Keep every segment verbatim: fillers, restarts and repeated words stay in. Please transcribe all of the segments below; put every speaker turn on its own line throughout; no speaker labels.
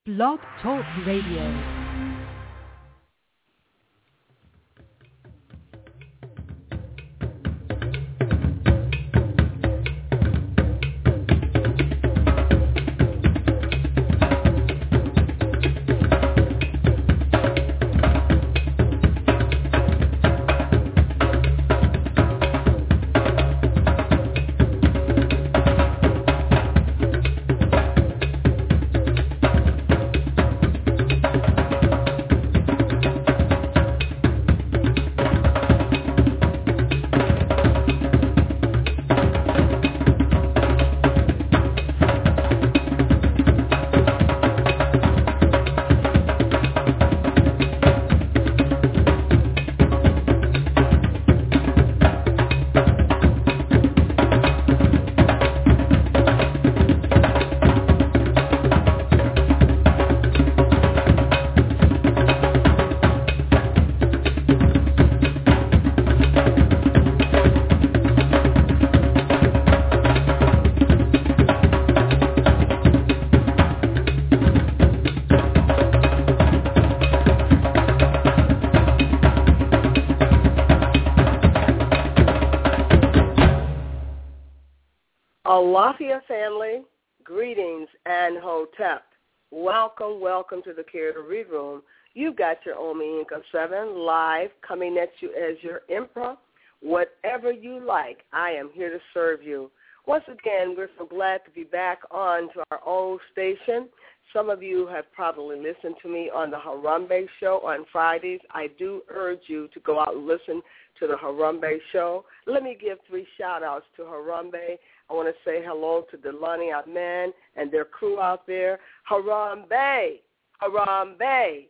Blog Talk Radio.
Alafia family, greetings and hotep. Welcome, welcome to the Care to Read Room. You've got your Omi Inca seven live coming at you as your emperor. Whatever you like, I am here to serve you. Once again, we're so glad to be back on to our old station. Some of you have probably listened to me on the Harambe Show on Fridays. I do urge you to go out and listen to the Harambe Show. Let me give three shout-outs to Harambe. I want to say hello to Delani Amen and their crew out there. Harambe, Harambe,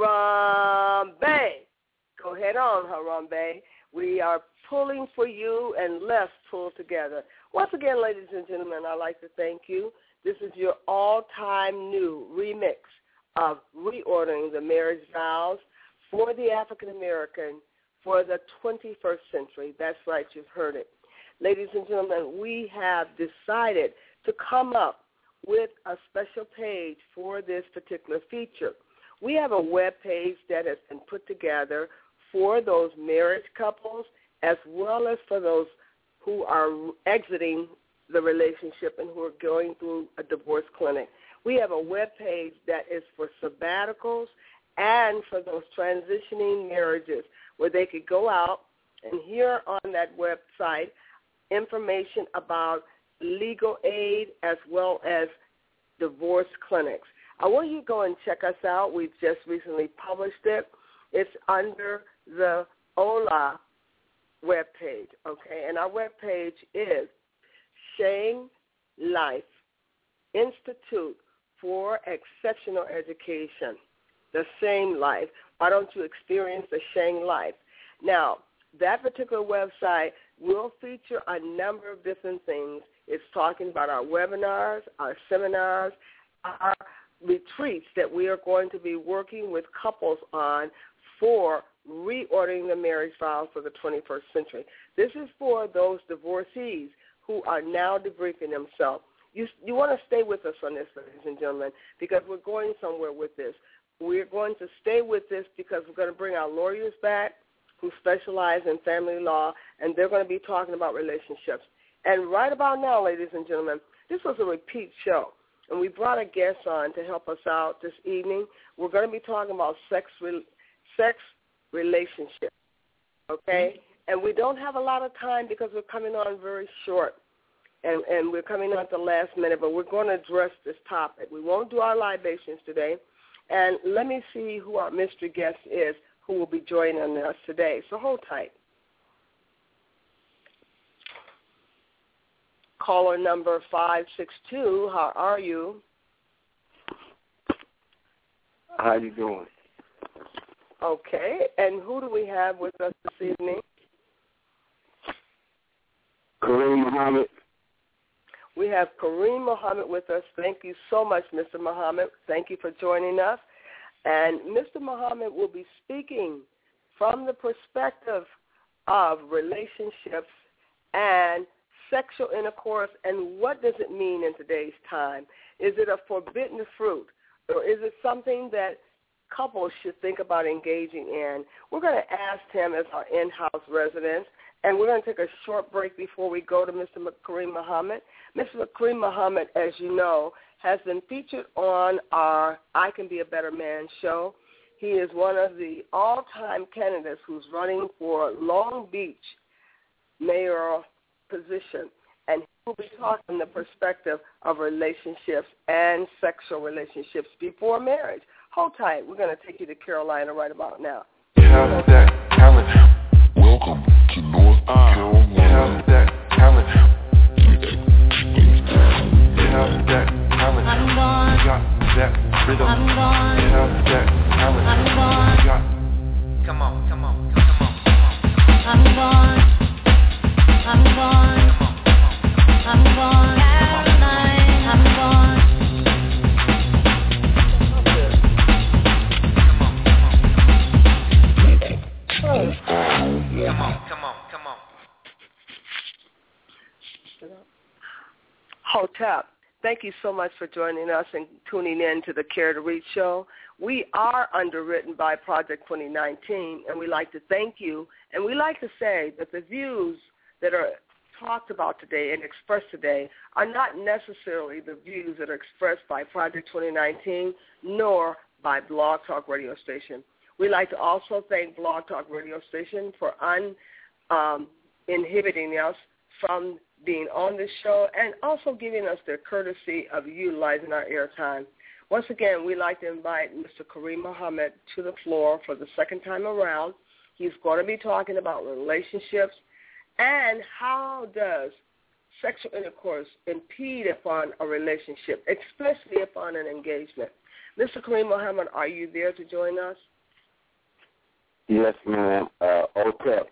Harambe. Go ahead on, Harambe. We are pulling for you and let's pull together. Once again, ladies and gentlemen, I'd like to thank you. This is your all-time new remix of Reordering the Marriage Vows for the African American for the twenty-first century. That's right, you've heard it. Ladies and gentlemen, we have decided to come up with a special page for this particular feature. We have a web page that has been put together for those marriage couples as well as for those who are exiting the relationship and who are going through a divorce clinic. We have a web page that is for sabbaticals and for those transitioning marriages where they could go out and hear on that website information about legal aid as well as divorce clinics. I want you to go and check us out. We've just recently published it. It's under the O L A webpage, okay? And our webpage is Shang Life Institute for Exceptional Education, the same life. Why don't you experience the Shang Life? Now, that particular website will feature a number of different things. It's talking about our webinars, our seminars, our retreats that we are going to be working with couples on for reordering the marriage vows for the twenty-first century. This is for those divorcees who are now debriefing themselves. You, you want to stay with us on this, ladies and gentlemen, because we're going somewhere with this. We're going to stay with this because we're going to bring our lawyers back who specialize in family law, and they're going to be talking about relationships. And right about now, ladies and gentlemen, this was a repeat show, and we brought a guest on to help us out this evening. We're going to be talking about sex, re- sex relationships, okay? Mm-hmm. And we don't have a lot of time because we're coming on very short, and, and we're coming on at the last minute, but we're going to address this topic. We won't do our libations today, and let me see who our mystery guest is who will be joining us today. So hold tight. Caller number five six two, how are you?
How you doing?
Okay, and who do we have with us this evening?
Kareem Muhammad.
We have Kareem Muhammad with us. Thank you so much, Mister Muhammad. Thank you for joining us. And Mister Muhammad will be speaking from the perspective of relationships and sexual intercourse and what does it mean in today's time. Is it a forbidden fruit? Or is something that couples should think about engaging in. We're going to ask Tim as our in-house resident, and we're going to take a short break before we go to Mister Kareem Muhammad. Mister Kareem Muhammad, as you know, has been featured on our I Can Be a Better Man show. He is one of the all-time candidates who's running for Long Beach mayoral position, and he will be talking from the perspective of relationships and sexual relationships before marriage. Hold tight. We're going to take you to Carolina right about now.
Have that talent. Welcome to North uh, Carolina. Have that talent. Have that talent. I'm gone. Got that rhythm. I'm gone. Have that talent. I'm gone. Got. Come on, come on, come on, come on. I'm gone. I'm gone. I'm gone. Caroline. I'm gone. Come on, come on, come on.
Hotep, thank you so much for joining us and tuning in to the Care to Reach show. We are underwritten by Project twenty nineteen, and we like to thank you. And we like to say that the views that are talked about today and expressed today are not necessarily the views that are expressed by Project twenty nineteen, nor by Blog Talk Radio Station. We'd like to also thank Blog Talk Radio Station for un, um, inhibiting us from being on this show and also giving us the courtesy of utilizing our airtime. Once again, we'd like to invite Mister Kareem Muhammad to the floor for the second time around. He's going to be talking about relationships and how does sexual intercourse impede upon a relationship, especially upon an engagement. Mister Kareem Muhammad, are you there to join us?
Yes, ma'am. Uh, Hotep.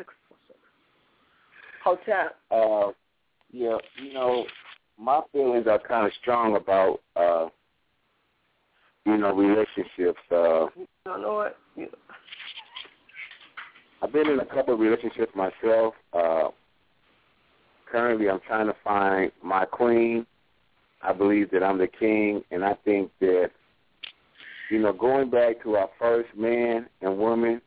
Hotep.
Uh, yeah, you know, my feelings are kind of strong about, uh, you know, relationships. Uh,
you don't know what? You...
I've been in a couple of relationships myself. Uh, currently, I'm trying to find my queen. I believe that I'm the king, and I think that, you know, going back to our first man and woman,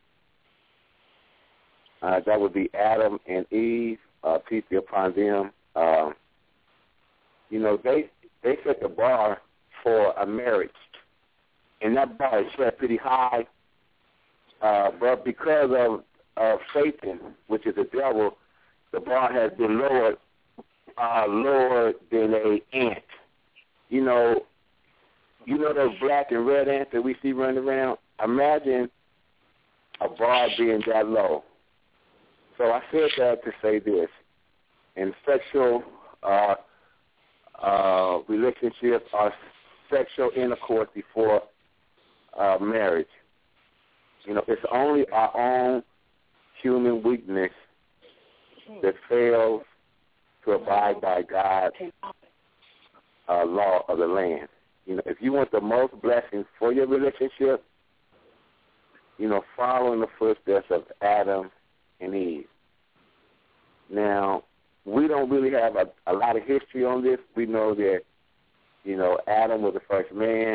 uh, that would be Adam and Eve, uh, peace be upon them. Uh, you know, they they set the bar for a marriage, and that bar is set pretty high. Uh, but because of, of Satan, which is the devil, the bar has been lowered, uh, lower than a ant. You know, you know those black and red ants that we see running around? Imagine a bar being that low. So I said that to say this. In sexual uh, uh, relationships or sexual intercourse before uh, marriage, you know, it's only our own human weakness that fails to abide by God's uh, law of the land. You know, if you want the most blessings for your relationship, you know, follow in the footsteps of Adam and Eve. Now, we don't really have a, a lot of history on this. We know that, you know, Adam was the first man,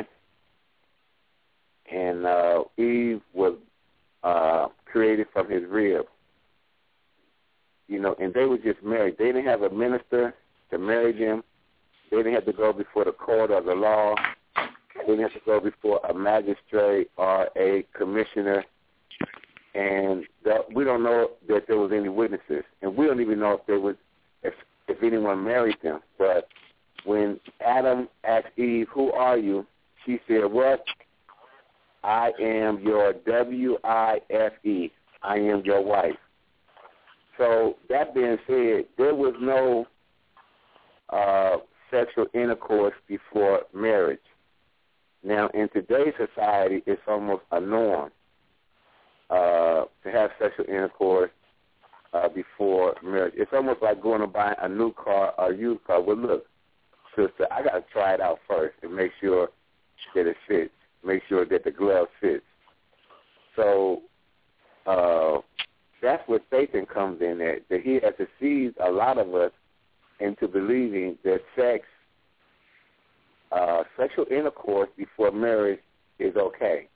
and uh, Eve was uh, created from his rib. You know, and they were just married. They didn't have a minister to marry them. They didn't have to go before the court or the law. They didn't have to go before a magistrate or a commissioner. And that, we don't know that there was any witnesses. And we don't even know if there was, if, if anyone married them. But when Adam asked Eve, "Who are you?" she said, "What? I am your W I F E. I am your wife." So that being said, there was no uh, sexual intercourse before marriage. Now, in today's society, it's almost a norm uh, to have sexual intercourse uh, before marriage. It's almost like going to buy a new car or a used car. Well, look, sister, I got to try it out first and make sure that it fits, make sure that the glove fits. So uh, that's where Satan comes in at, that he has deceived a lot of us into believing that sex, uh, sexual intercourse before marriage is okay.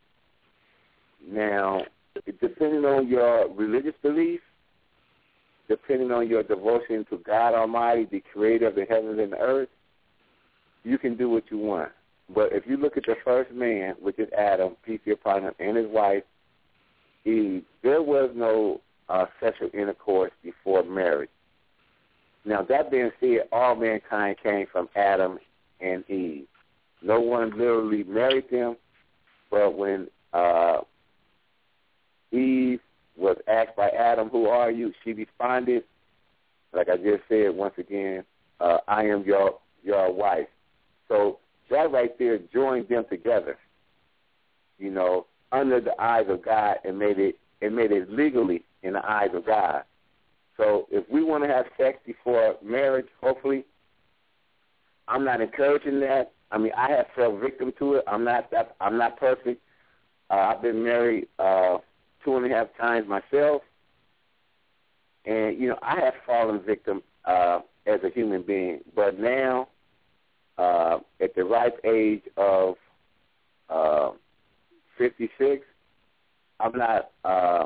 Now, depending on your religious belief, depending on your devotion to God Almighty, the creator of the heavens and the earth, you can do what you want. But if you look at the first man, which is Adam, peace be upon him, and his wife, Eve, there was no uh, sexual intercourse before marriage. Now, that being said, all mankind came from Adam and Eve. No one literally married them, but when uh, Eve was asked by Adam, who are you? She responded, like I just said once again, uh, I am your your wife. So that right there joined them together, you know, under the eyes of God, and made it it made it legally in the eyes of God. So if we want to have sex before marriage, hopefully, I'm not encouraging that. I mean, I have fell victim to it. I'm not that, I'm not perfect. Uh, I've been married uh, two and a half times myself, and you know, I have fallen victim uh, as a human being. But now, uh, at the ripe age of uh, fifty-six, I'm not. Uh,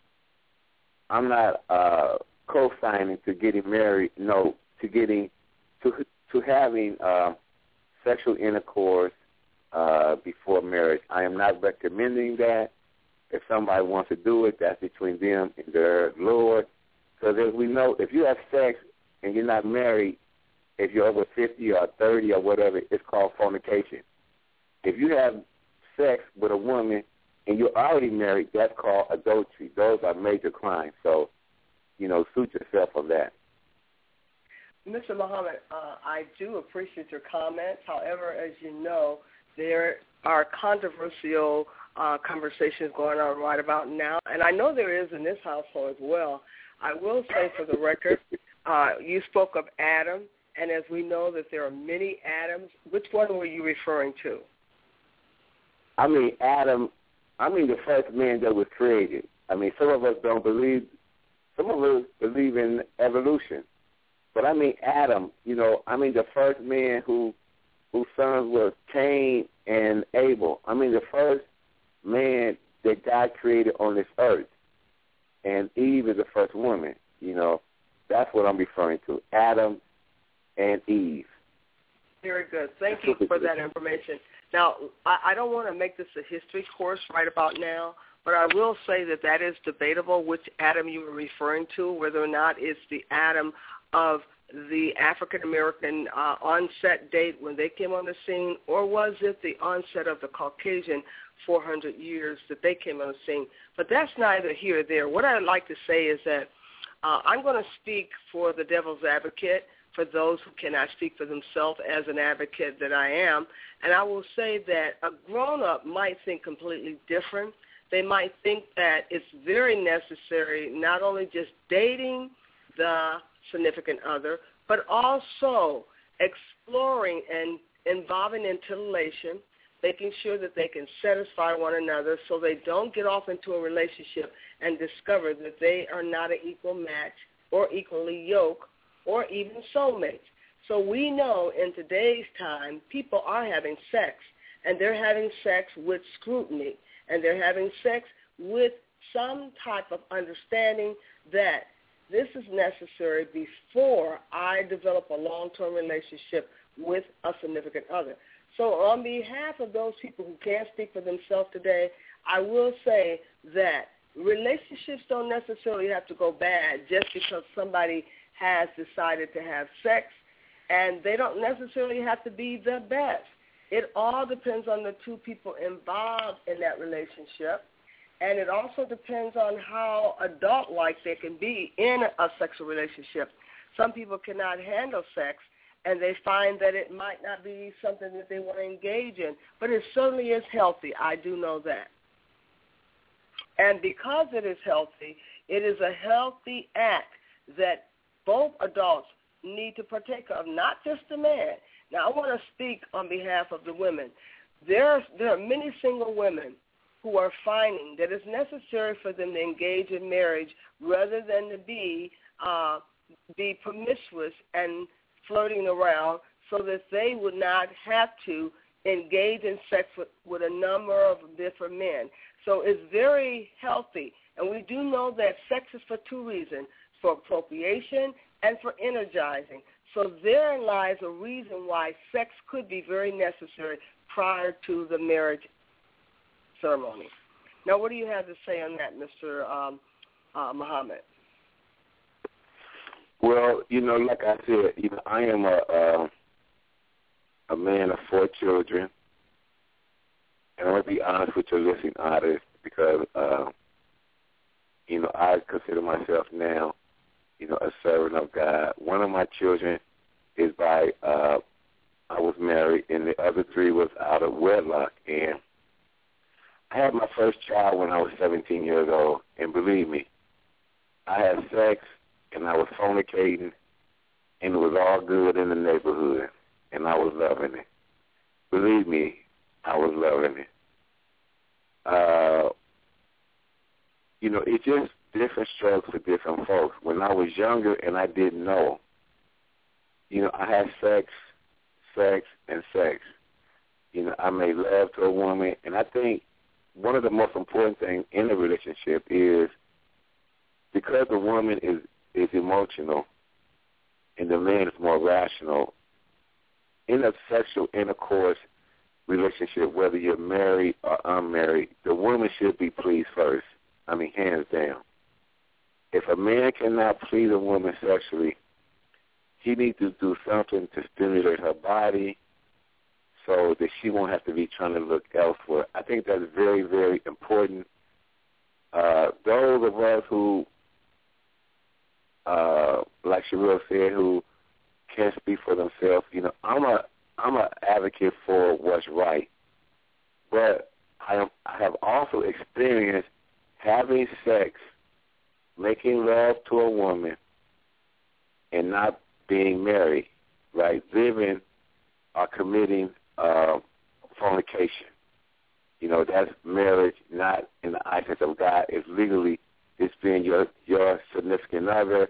I'm not uh, co-signing to getting married. No, to getting to to having uh, sexual intercourse uh, before marriage. I am not recommending that. If somebody wants to do it, that's between them and their Lord. Because as we know, if you have sex and you're not married, if you're over fifty or thirty or whatever, it's called fornication. If you have sex with a woman and you're already married, that's called adultery. Those are major crimes. So, you know, suit yourself on that.
Mister Muhammad, uh, I do appreciate your comments. However, as you know, there are controversial uh, conversations going on right about now, and I know there is in this household as well. I will say for the record, uh, you spoke of Adam, and as we know that there are many Adams, which one were you referring to?
I mean, Adam, I mean the first man that was created. I mean, some of us don't believe, some of us believe in evolution. But I mean Adam, you know, I mean the first man who whose sons were Cain and Abel. I mean the first man that God created on this earth. And Eve is the first woman, you know. That's what I'm referring to, Adam and Eve.
Very good. Thank you for that information. Now, I, I don't want to make this a history course right about now, but I will say that that is debatable which Adam you were referring to, whether or not it's the Adam of the African-American uh, onset date when they came on the scene, or was it the onset of the Caucasian four hundred years that they came on the scene? But that's neither here or there. What I'd like to say is that uh, I'm going to speak for the devil's advocate, for those who cannot speak for themselves as an advocate that I am, and I will say that a grown-up might think completely different. They might think that it's very necessary not only just dating the significant other, but also exploring and involving interrelation, making sure that they can satisfy one another so they don't get off into a relationship and discover that they are not an equal match or equally yoked or even soulmates. So we know in today's time people are having sex, and they're having sex with scrutiny, and they're having sex with some type of understanding that this is necessary before I develop a long-term relationship with a significant other. So on behalf of those people who can't speak for themselves today, I will say that relationships don't necessarily have to go bad just because somebody has decided to have sex, and they don't necessarily have to be the best. It all depends on the two people involved in that relationship. And it also depends on how adult-like they can be in a sexual relationship. Some people cannot handle sex, and they find that it might not be something that they want to engage in. But it certainly is healthy. I do know that. And because it is healthy, it is a healthy act that both adults need to partake of, not just the man. Now, I want to speak on behalf of the women. There are, there are many single women who are finding that it's necessary for them to engage in marriage rather than to be uh, be promiscuous and flirting around so that they would not have to engage in sex with, with a number of different men. So it's very healthy. And we do know that sex is for two reasons, for procreation and for energizing. So therein lies a reason why sex could be very necessary prior to the marriage ceremony. Now, what do you have to say on that, Mister Um, uh, Muhammad?
Well, you know, like I said, you know, I am a uh, a man of four children, and I want to be honest with your listening audience because, uh, you know, I consider myself now, you know, a servant of God. One of my children is by, uh, I was married, and the other three was out of wedlock. And I had my first child when I was seventeen years old, and believe me, I had sex, and I was fornicating, and it was all good in the neighborhood, and I was loving it. Believe me, I was loving it. Uh, you know, it's just different strokes for different folks. When I was younger and I didn't know, you know, I had sex, sex, and sex. You know, I made love to a woman, and I think one of the most important things in a relationship is because the woman is, is emotional and the man is more rational, in a sexual intercourse relationship, whether you're married or unmarried, the woman should be pleased first. I mean, hands down. If a man cannot please a woman sexually, he needs to do something to stimulate her body so that she won't have to be trying to look elsewhere. I think that's very, very important. Uh, those of us who, uh, like Sherelle said, who can't speak for themselves, you know, I'm a I'm an advocate for what's right, but I, am, I have also experienced having sex, making love to a woman, and not being married, right? Living or committing uh, fornication. You know, that's marriage, not in the eyes of God. It's legally, it's being your your significant other,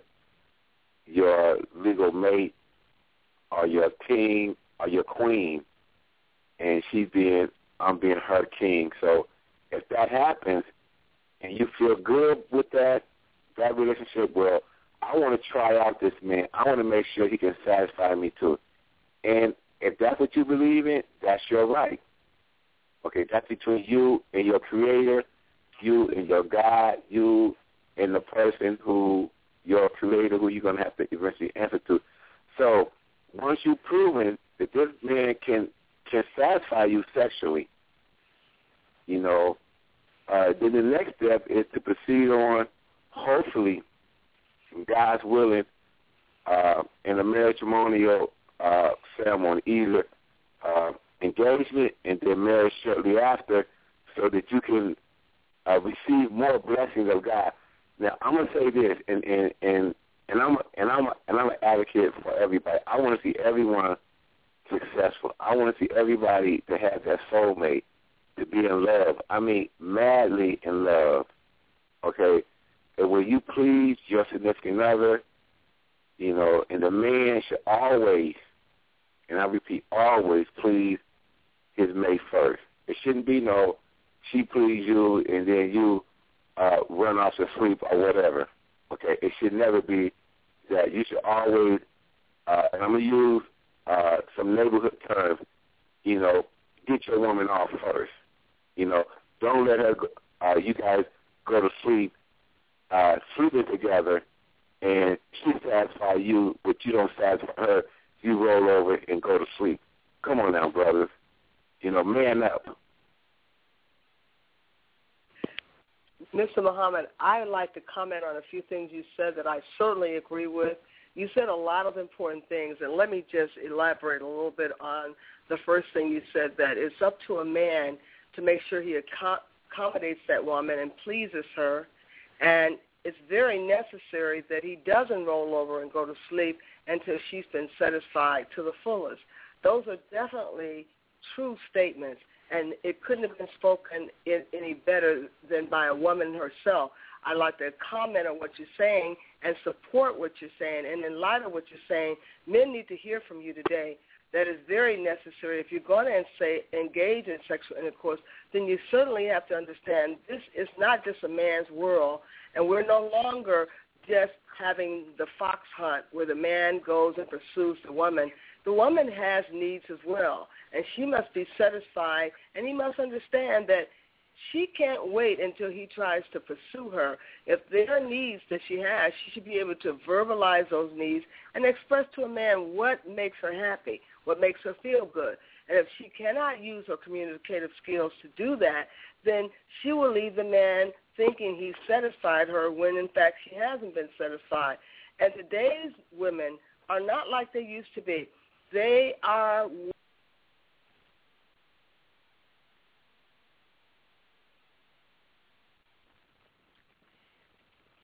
your legal mate, or your king, or your queen, and she's being, I'm being her king. So if that happens and you feel good with that, that relationship, well, I want to try out this man. I want to make sure he can satisfy me too. And if that's what you believe in, that's your right. Okay, that's between you and your creator, you and your God, you and the person who, your creator, who you're going to have to eventually answer to. So once you've proven that this man can can satisfy you sexually, you know, uh, then the next step is to proceed on, hopefully, God's willing, uh, in a matrimonial uh, ceremony, either uh, engagement and then marriage shortly after, so that you can uh, receive more blessings of God. Now, I'm gonna say this, and and and and I'm and I'm and I'm an advocate for everybody. I want to see everyone successful. I want to see everybody that has that soulmate to be in love. I mean, madly in love. Okay, and when you please your significant other, you know, and the man should always, and I repeat, always please his mate first. It shouldn't be no she please you and then you uh, run off to sleep or whatever. Okay, it should never be that. You should always, uh, and I'm going to use uh, some neighborhood terms, you know, get your woman off first. You know, don't let her, go, uh, you guys go to sleep, uh, sleeping together, and she satisfy you, but you don't satisfy her. You roll over and go to sleep. Come on now, brothers. You know, man up.
Mister Muhammad, I'd like to comment on a few things you said that I certainly agree with. You said a lot of important things, and let me just elaborate a little bit on the first thing you said, that it's up to a man to make sure he accommodates that woman and pleases her, and it's very necessary that he doesn't roll over and go to sleep until she's been satisfied to the fullest. Those are definitely true statements, and it couldn't have been spoken in, any better than by a woman herself. I'd like to comment on what you're saying and support what you're saying. And in light of what you're saying, men need to hear from you today. that is very necessary. If you're going to say engage in sexual intercourse, then you certainly have to understand this is not just a man's world, and we're no longer just having the fox hunt where the man goes and pursues the woman. The woman has needs as well, and she must be satisfied, and he must understand that she can't wait until he tries to pursue her. If there are needs that she has, she should be able to verbalize those needs and express to a man what makes her happy, what makes her feel good. And if she cannot use her communicative skills to do that, then she will leave the man thinking he's satisfied her when, in fact, she hasn't been satisfied. And today's women are not like they used to be. They are